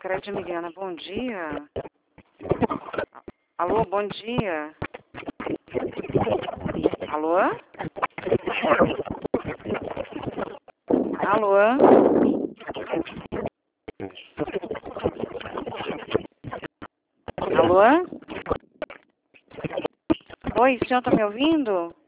Crédito Miliana, bom dia. Alô, bom dia. Alô? Alô? Alô? Oi, o senhor está me ouvindo?